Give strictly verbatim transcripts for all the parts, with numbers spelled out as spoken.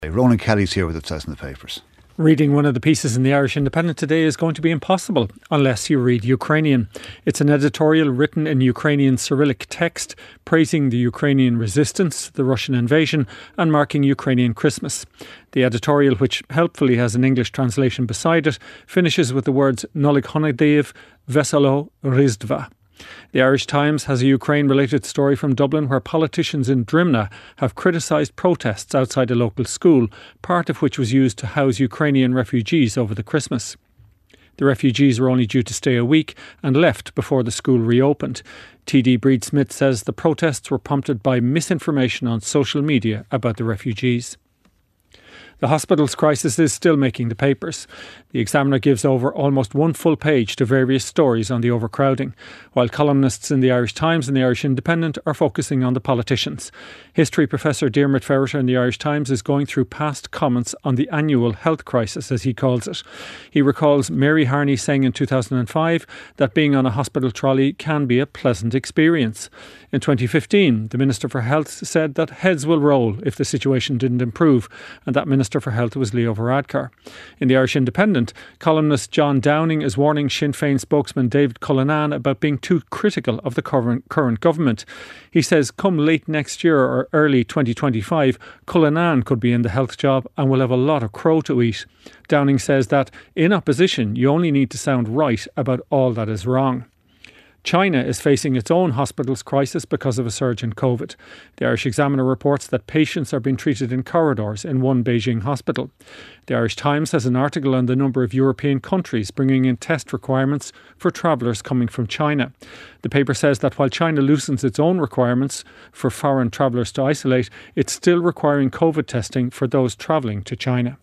Ronan Kelly's here with it says in the papers. Reading one of the pieces in the Irish Independent today is going to be impossible unless you read Ukrainian. It's an editorial written in Ukrainian Cyrillic text praising the Ukrainian resistance, the Russian invasion and marking Ukrainian Christmas. The editorial, which helpfully has an English translation beside it, finishes with the words Nolik Honadiev Veselo Rizdva. The Irish Times has a Ukraine-related story from Dublin where politicians in Drimna have criticised protests outside a local school, part of which was used to house Ukrainian refugees over the Christmas. The refugees were only due to stay a week and left before the school reopened. T D Breed Smith says the protests were prompted by misinformation on social media about the refugees. The hospital's crisis is still making the papers. The Examiner gives over almost one full page to various stories on the overcrowding, while columnists in the Irish Times and the Irish Independent are focusing on the politicians. History professor Diarmuid Ferriter in the Irish Times is going through past comments on the annual health crisis, as he calls it. He recalls Mary Harney saying in two thousand five that being on a hospital trolley can be a pleasant experience. In twenty fifteen, the Minister for Health said that heads will roll if the situation didn't improve, and that Minister for Health was Leo Varadkar. In the Irish Independent, columnist John Downing is warning Sinn Féin spokesman David Cullinane about being too critical of the current, current government. He says come late next year or early twenty twenty-five, Cullinane could be in the health job and will have a lot of crow to eat. Downing says that in opposition, you only need to sound right about all that is wrong. China is facing its own hospitals crisis because of a surge in COVID. The Irish Examiner reports that patients are being treated in corridors in one Beijing hospital. The Irish Times has an article on the number of European countries bringing in test requirements for travellers coming from China. The paper says that while China loosens its own requirements for foreign travellers to isolate, it's still requiring COVID testing for those travelling to China.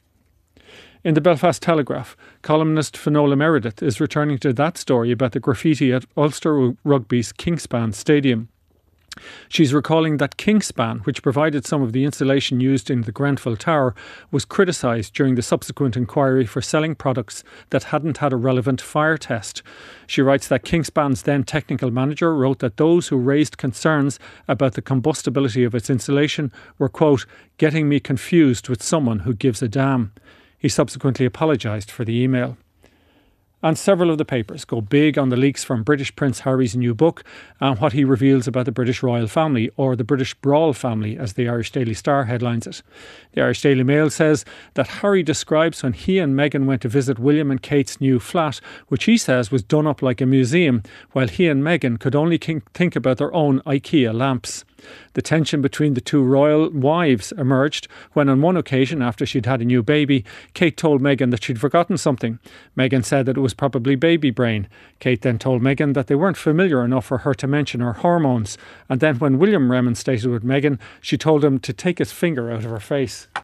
In the Belfast Telegraph, columnist Finola Meredith is returning to that story about the graffiti at Ulster Rugby's Kingspan Stadium. She's recalling that Kingspan, which provided some of the insulation used in the Grenfell Tower, was criticised during the subsequent inquiry for selling products that hadn't had a relevant fire test. She writes that Kingspan's then technical manager wrote that those who raised concerns about the combustibility of its insulation were, quote, getting me confused with someone who gives a damn. He subsequently apologised for the email. And several of the papers go big on the leaks from British Prince Harry's new book and what he reveals about the British royal family, or the British Brawl family, as the Irish Daily Star headlines it. The Irish Daily Mail says that Harry describes when he and Meghan went to visit William and Kate's new flat, which he says was done up like a museum, while he and Meghan could only think about their own IKEA lamps. The tension between the two royal wives emerged when on one occasion, after she'd had a new baby, Kate told Meghan that she'd forgotten something. Meghan said that it was probably baby brain. Kate then told Meghan that they weren't familiar enough for her to mention her hormones. And then when William remonstrated with Meghan, she told him to take his finger out of her face.